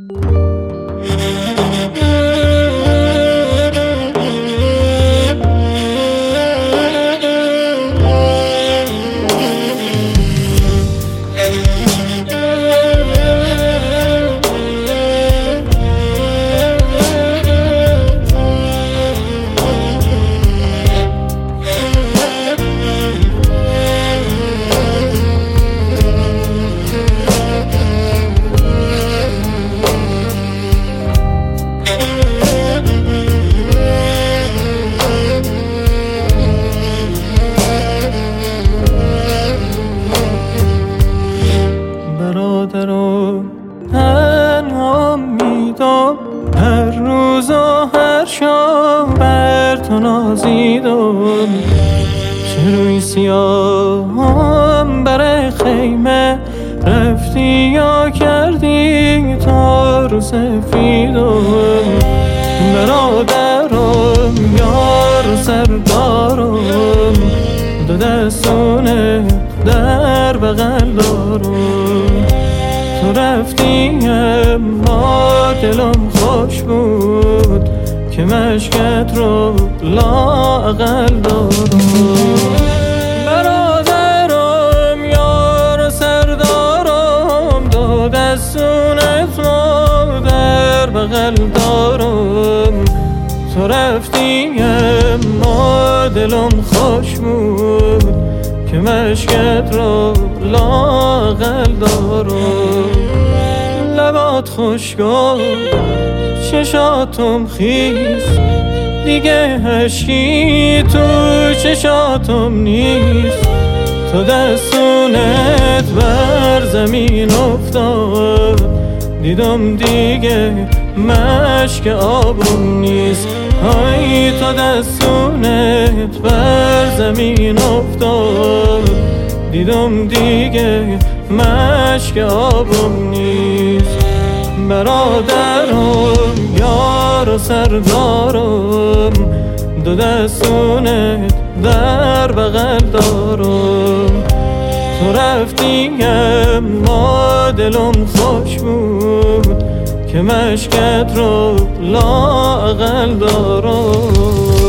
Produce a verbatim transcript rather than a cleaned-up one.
برادرم تنها میدم، هر روز و هر شام بر تو نازیدم. چه روی سیاهم بر خیمه رفتی یا کردی تا رو سفیدم. برادرم یار سردارم، دو دستونه در بغل دارم. تو رفتی اما دلم خوش بود که مشکت رو لااقل دارم. برادرم یار سردارم، دو دستونت رو در بغل دارم. تو رفتی اما دلم خوش بود که مشکت رو لااقل دارم. لبات خوشگاه، چشاتم خیس، دیگه اشکی تو چشاتم نیست. تو دستونت بر زمین افتاد، دیدم دیگه مشک آبم نیست. های تو دستونت بر زمین افتاد، دیدم دیگه مشک آبم نیست. برادرم یار و سردارم، دو دستونت در بغل دارم. تو رفتی اما دلم خوش بود که مشکت رو لااقل دارم.